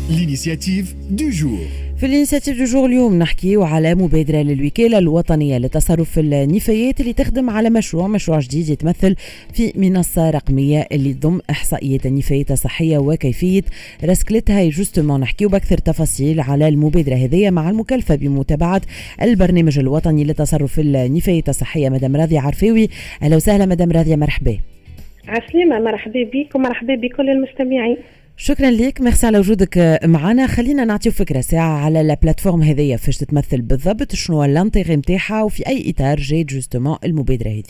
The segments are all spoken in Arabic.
L'initiative du jour. في الانيشيتيف دو جور اليوم نحكيو على مبادرة للوكالة الوطنية لتصرف النفايات اللي تخدم على مشروع جديد يتمثل في منصة رقمية اللي تضم إحصائيات النفايات الصحية وكيفية رسكلتها. جوستومون نحكيو بأكثر تفاصيل على المبادرة هذه مع المكلفة بمتابعة البرنامج الوطني لتصرف النفايات الصحية مدام راضية عرفاوي. أهلا وسهلا مدام راضية، مرحبا. عسلامة، مرحبا بك ومرحبا بكل المستمعين. شكرا لك، ميرسي على وجودك معنا. خلينا نعطيو فكرة ساعة على البلاتفورم هذية، فاش تتمثل بالضبط، شنو الانتيغي نتاعها وفي أي إطار جاي جوستومون المبادرة هذه.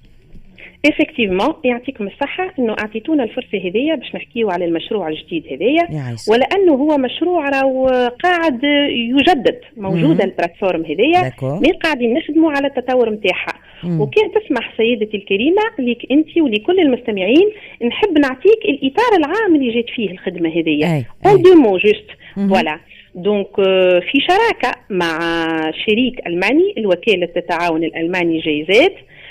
إفكتيفمون يعطيكم الصحة إنه أعطيتونا الفرصة هذية باش نحكيو على المشروع الجديد هذية، ولأنه هو مشروع راهو قاعد يجدد، موجودة البلاتفورم هذية مي قاعدين نخدموا على التطور نتاعها. وكان تسمح سيدتي الكريمة ليك أنت ولكل المستمعين نحب نعطيك الإطار العام اللي جات فيه الخدمة هذية. اون دو مو جوست فوالا. دونك في شراكة مع شريك ألماني، الوكالة التعاون الألماني جيزات،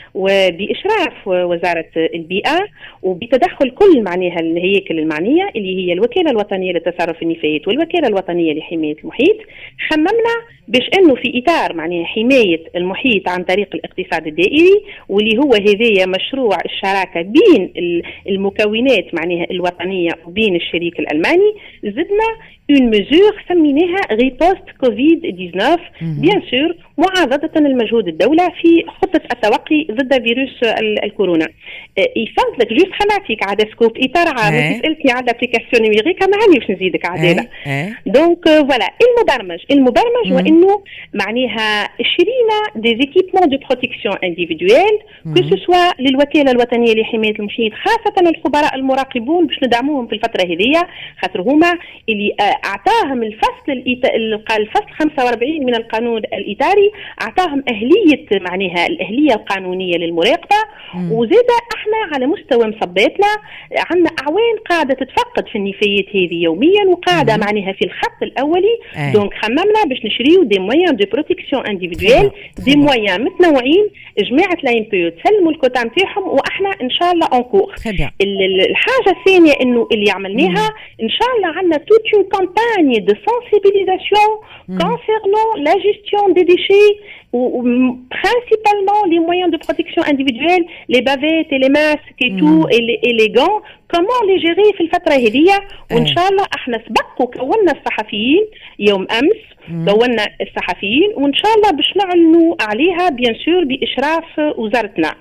وبإشراف وزارة البيئة، وبتدخل كل معناها الهياكل المعنية اللي هي الوكالة الوطنية لتصرف النفايات والوكالة الوطنية لحماية المحيط. خممنا باش انه في اطار معناها حماية المحيط عن طريق الاقتصاد الدائري، واللي هو هذايا مشروع الشراكة بين المكونات معناها الوطنية وبين الشريك الألماني، زدنا اون ميزور سميناها ريبوست كوفيد 19 بيان سور معاضدة المجهود الدولة في خطة التوقي ضد فيروس الكورونا. يفضلك جوست خلاتيك عاد سكوب اطار عام، سالتني على الابليكاسيون نيميريك ما عندي باش نزيدك عدالة. دونك فوالا المبرمج وانه معناها شرينا دي زيكيبمون دو بروتيكسيون انديفيدويل كو سو سوا للوكالة الوطنية لحماية المحيط، خاصة الخبراء المراقبون باش ندعموهم في الفترة هذه، خاطر هما اللي اعطاهم الفصل 45 من القانون الإطاري، اعطاهم أهلية معناها الأهلية القانونية للمراقبة. وزاد احنا على مستوى مصباتنا عندنا اعوان قاعده تتفقد في النفايات هذه يوميا وقاعده معناها في الخط الاولي. دونك خممنا باش نشريو دي مويان دو بروتيكسيون انديفيدويل، دي مويان متنوعين. جماعه لايمبيو تسلموا الكوتا نتاعهم واحنا ان شاء الله اونكور. الحاجه الثانيه انه اللي عملناها ان شاء الله عندنا توت اون كامباني دو سنسيبيليزاسيون كونسيرنون لا جيستيون دي ديشي ou principalement les moyens de protection individuelle, les bavettes et les masques et tout, et les gants, comment les gérer في الفترة هذه. وإن شاء الله احنا سبق وكونا الصحفيين يوم أمس، كونا الصحفيين وإن شاء الله باش نعلنوا عليها بيان سور بإشراف وزارتنا.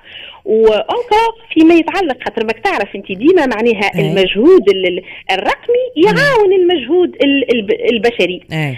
وانكر فيما يتعلق خاطر ماك تعرف انت ديما معناها المجهود الرقمي يعاون المجهود البشري.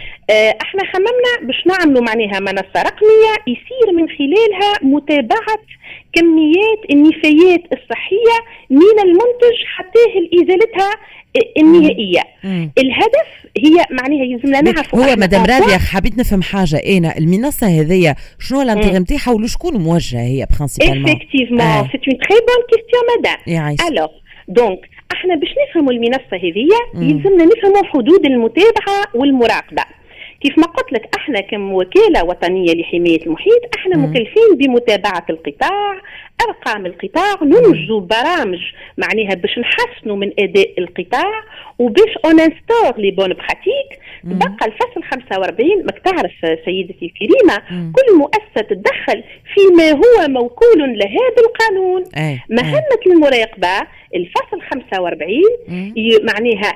احنا خممنا باش نعملوا معناها منصة رقمية يصير من خلالها متابعة كميات النفايات الصحية من المنتج حتى لإزالتها النهائية. الهدف هي معناها يلزمنا نعرفوا هو مدام راضية حبيت نفهم حاجة. انا المنصة هذية شنو الانتيغ نتاعها ولشكون موجهة هي برينسيبالمون؟ effectivement c'est une très bonne question madame. alors donc احنا باش نفهموا المنصة هذية يلزمنا نفهموا حدود المتابعة والمراقبة. كيف ما قلت لك احنا كوكالة وطنية لحماية المحيط احنا مكلفين بمتابعة القطاع، ارقام القطاع، ننجزوا برامج معناها باش نحسنوا من اداء القطاع وباش اونستور لي بون براتيك. تبقى الفصل 45 ماك تعرف سيدتي الكريمة كل مؤسسة تتدخل فيما هو موكول لها بالقانون. مهمة المراقبة الفصل 45 معناها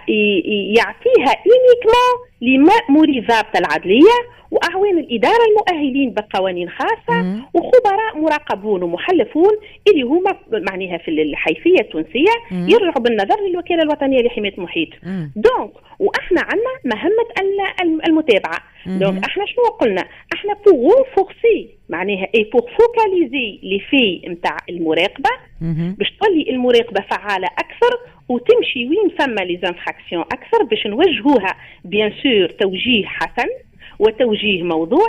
يعطيها يونيكمون لمأموري ضابط العدلية وأعوان الإدارة المؤهلين بقوانين خاصة وخبراء مراقبون ومحلفون اللي هما معناها في الحيثية التونسية يرجعوا بالنظر للوكالة الوطنية لحماية المحيط. دونك وإحنا عندنا مهمة المتابعة. دونك إحنا شنو قلنا؟ إحنا بور رونفورسي معناها بور فوكاليزي لي في نتاع المراقبة باش تولي المراقبة فعالة أكثر وتمشي وين ثم لي زانفراكسيون أكثر باش نوجهوها بيان سور توجيه حسن وتوجيه موضوعي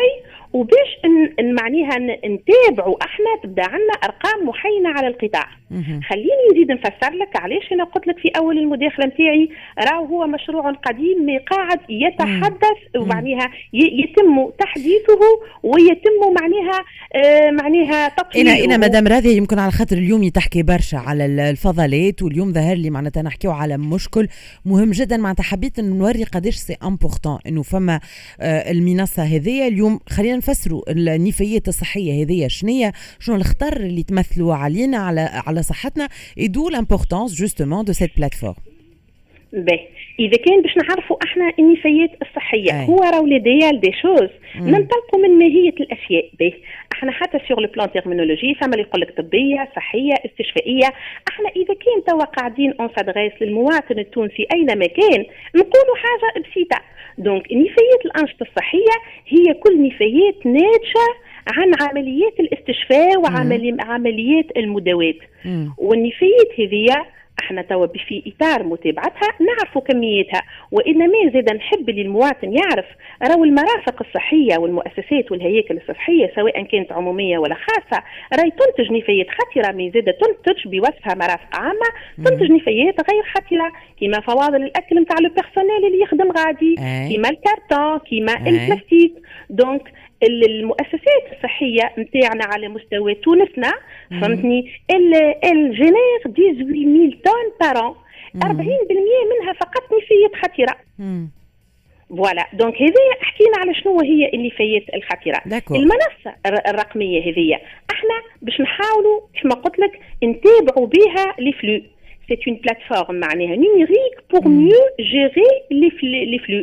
وباش معناها نتابعوا احنا تبدا عندنا ارقام محينه على القطاع. خليني نزيد نفسر لك علاش انا قلت لك في اول المداخله نتاعي راهو هو مشروع قديم ما قاعد يتحدث ومعناها يتم تحديثه ويتم معناها تطويره. انا مدام راضيه يمكن على خاطر اليوم تحكي برشا على الفضلات، واليوم ظهر لي معناتها نحكيو على مشكل مهم جدا. معناتها حبيت نوري قداش سي امبورطون انه فما المنصه هذه اليوم. خلينا نفسروا النفايات الصحيه هذه شنو الخطر اللي تمثلوا علينا على صحتنا، ايدو لامبورطونس جوستومون دو سيت بلاتفورم. باهي اذا كان باش نعرفوا احنا النفايات الصحيه هو راهو ليديال دي شوز ننطلقوا من ماهيه الاشياء. باهي احنا حتى سور لو بلان تيرمينولوجي فما اللي يقول لك طبيه صحيه استشفائيه. احنا اذا كان توا قاعدين اون سادريس للمواطن التونسي اينما كان نقولوا حاجه بسيطه. دونك نفايات الانشطه الصحيه هي كل نفايات ناتجه عن عمليات الاستشفاء وعمليات المداوات. والنفايات هذه احنا توا في اطار متابعتها نعرفوا كميتها، وانما زاد نحب للمواطن يعرف راهو المرافق الصحيه والمؤسسات والهياكل الصحيه سواء كانت عموميه ولا خاصه راهي تنتج نفايات خطره، مي زاد تنتج بوصفها مرافق عامه تنتج نفايات غير خطره كيما فواضل الاكل نتاع لو بيرسونيل اللي يخدم غادي، كيما الكارتون، كيما البلاستيك. دونك المؤسسات الصحيه نتاعنا على مستوى تونسنا فهمتني الجينير 18000 طن بارون، 40% منها فقط نفايات خطيره. فوالا دونك هذه حكينا على شنو هي النفايات الخطيره. المنصه الرقميه هذه احنا باش نحاولوا كما قلت لك نتابعوا بها لي فلو. C'est une plateforme معناها numérique pour mieux gérer les flux.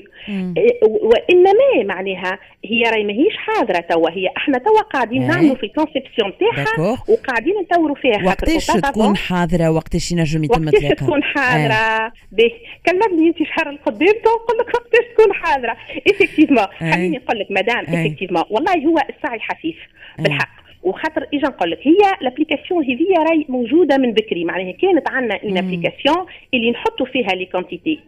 وإنما معناها هي راهي ماهيش حاضرة توا، هي احنا توا قاعدين نعملوا في الكونسيبسيون تاعها وقاعدين نطوروا فيها. وقتاش تكون حاضرة؟ وقتاش ينجم يتم اطلاقها؟ وقتاش تكون حاضرة؟ باهي كلمني انت شهر القدام نقول لك وقتاش تكون حاضرة. إفكتيفمون خليني نقول لك مدام إفكتيفمون والله هو السعي حثيث بالحق. وخاطر اجا نقول لك هي لابليكاسيون هذه راهي موجوده من بكري، معناها كانت عندنا ان ابليكاسيون اللي نحطوا فيها لي كونتيتي.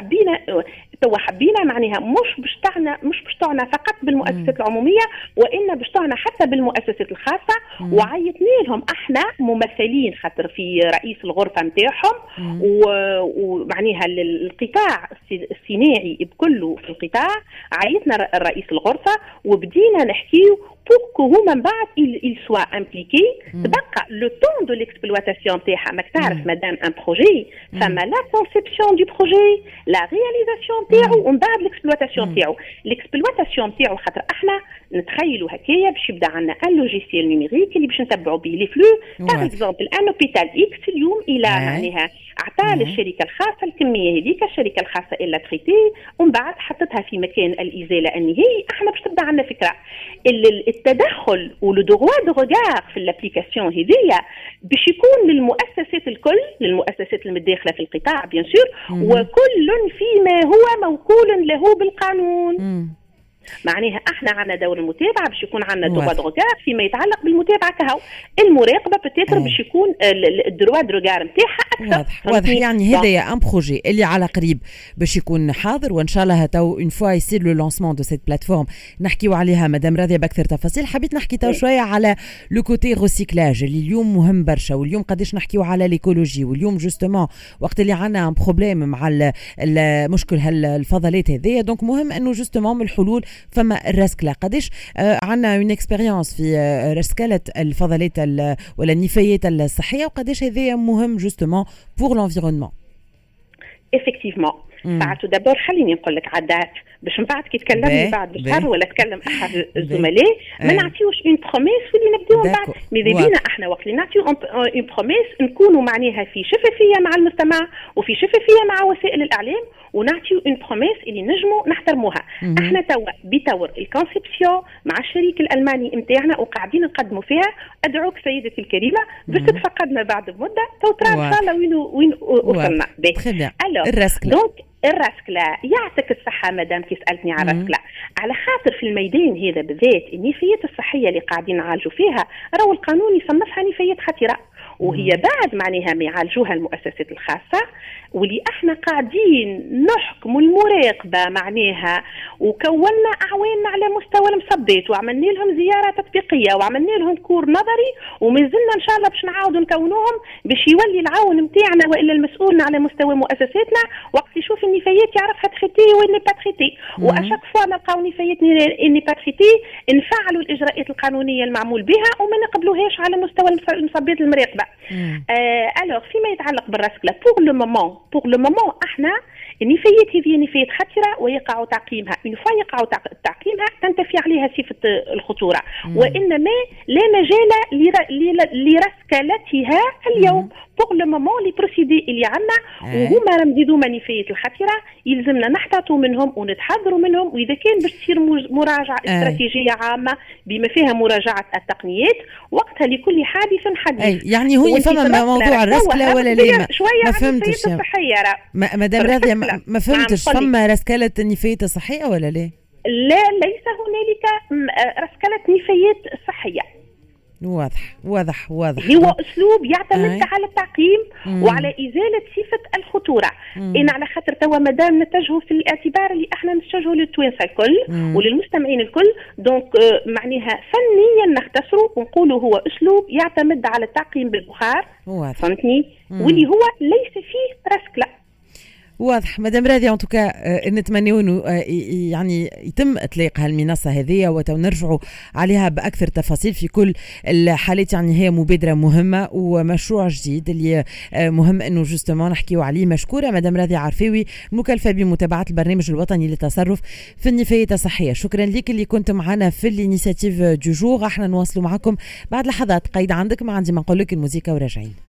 توا حبينا معناها مش باش تعنا فقط بالمؤسسات العموميه وان باش تعنا حتى بالمؤسسات الخاصه. وعيطنا لهم احنا ممثلين خاطر في رئيس الغرفه نتاعهم ومعناها القطاع الصناعي بكله في القطاع عيطنا رئيس الغرفه وبدينا نحكيو pour que هما من بعد il soit impliqué. تبقى le temps de l'exploitation تاعها ماك تعرف مدام ان بروجي فما لا conception du projet la réalisation تاعو ومن بعد l'exploitation تاعو. l'exploitation تاعو خاطر احنا نتخيلوا هكايا باش يبدا عندنا ان لوجيسيال نيميريك اللي باش نتبعوا به لي فلو. باغ اكزومبل ان اوبيتال اكس اليوم الى معناها عطى للشركه الخاصه الكميه هذيك، الشركه الخاصه الا تريتي ومن بعد حطتها في مكان الازاله النهائي. احنا باش تبدا عندنا فكره التدخل ولو دغوا دو ريغار في الابليكاسيون هذيا باش يكون للمؤسسات الكل، للمؤسسات المتداخله في القطاع بيان سور، وكل فيما هو موكول له بالقانون. معناها احنا عندنا دور المتابعه باش يكون عندنا دروا دو ريغار فيما يتعلق بالمتابعه كهو. المراقبه بتاتر باش يكون الدروا دو ريغار نتاعها اكثر. واضح يعني هذايا ان بروجي اللي على قريب باش يكون حاضر، وان شاء الله تو اون فوا يصير لو لونسمون دو سيت بلاتفورم نحكيو عليها مدام راضيه باكثر تفاصيل. حبيت نحكي تو شويه على لو كوتي ريسيكلاج اللي اليوم مهم برشا، واليوم قداش نحكيو على ليكولوجي، واليوم جوستومون وقت اللي عندنا ان بروبليم مع المشكل هالفضلات هذيا. دونك مهم انه جوستومون من الحلول فما الرسكله. قداش عندنا اون اكسبيريونس في رسكله الفضلات ولا النفايات الصحيه، وقداش هذا مهم جوستومون بور لونفيرونمون. افكتيفمون بعتو دابور خليني نقول لك عادات باش من بعد كي تكلمني بعد بشهر ولا تكلم احد الزملاء ما نعطيوش اون بروميس واللي نبداو من بعد. ماذا بينا احنا وقت اللي نعطيو اون بروميس نكونوا معناها في شفافيه مع المجتمع وفي شفافيه مع وسائل الاعلام ونعطيو اون بروميس اللي نجموا نحترموها. احنا توا بتور الكونسيبسيون مع الشريك الالماني نتاعنا وقاعدين نقدموا فيها. ادعوك سيدتي الكريمه باش تتفقدنا بعد مده تو ترى ان شاء الله وين وصلنا. دونك الرسكلة يعطيك الصحة مدام كي سألتني على الرسكلة على خاطر في الميدان هذا بالذات النفايات الصحية اللي قاعدين نعالجوا فيها راهو القانون يصنفها نفايات خطيرة وهي بعد معناها ما يعالجوها المؤسسات الخاصة، واللي احنا قاعدين نحكموا المراقبة معناها، وكونا أعوان على مستوى المصبات، وعملنا لهم زيارة تطبيقية، وعملنا لهم كور نظري، وما زلنا إن شاء الله باش نعاودوا نكونوهم باش يولي العون نتاعنا وإلا المسؤول على مستوى مؤسساتنا وقت يشوف النفايات يعرفها تريتي ولا با تريتي. وأشك فوا نلقاو نفايات إني با تريتي نفعلوا الإجراءات القانونية المعمول بها وما نقبلوهاش على مستوى المصبات المراقبة. ألوغ فيما يتعلق بالرسكلة بوغ لو مومون احنا النفايات هذه نفايات خطرة ويقع تعقيمها، من فوا يقع تعقيمها تنتفي عليها صفة الخطورة، وإنما لا مجال لرسكلتها اليوم. بوغ لو مومون لي بروسيدي اللي عندنا وهما رمزيدوما نفايات الخطرة يلزمنا نحتاطوا منهم ونتحذروا منهم، وإذا كان باش تصير مراجعة استراتيجية عامة بما فيها مراجعة التقنيات وقتها لكل حادث حديث. يعني هو فما موضوع الرسكلة ولا لا؟ ما فهمتش مدام راضية، ما فهمتش فما رسكلة النفايات الصحية ولا لا؟ لا، ليس هنالك رسكلة نفايات صحية. واضح هو أسلوب يعتمد على التعقيم وعلى إزالة صفة الخطورة. إن على خاطر توا مادام نتجهوا في الاعتبار اللي احنا نتجهوا للتوانسة الكل وللمستمعين الكل، دونك معناها فنيا نختصروا ونقولوا هو أسلوب يعتمد على التعقيم بالبخار، فهمتني؟ واللي هو ليس فيه رسكلة. واضح مدام راضية. انتوكا نتمنى انه يعني يتم اطلاق هالمنصه هذه ونرجعوا عليها باكثر تفاصيل في كل الحالات. يعني هي مبادره مهمه ومشروع جديد اللي مهم انه جوستومون نحكيو عليه. مشكوره مدام راضية عرفاوي مكلفه بمتابعه البرنامج الوطني للتصرف في النفايات الصحيه. شكرا لك اللي كنت معنا في الانيشيتيف دو جور. احنا نواصلوا معكم بعد لحظات. قيد عندك ما عندي ما نقول لك الموسيقى وراجعين.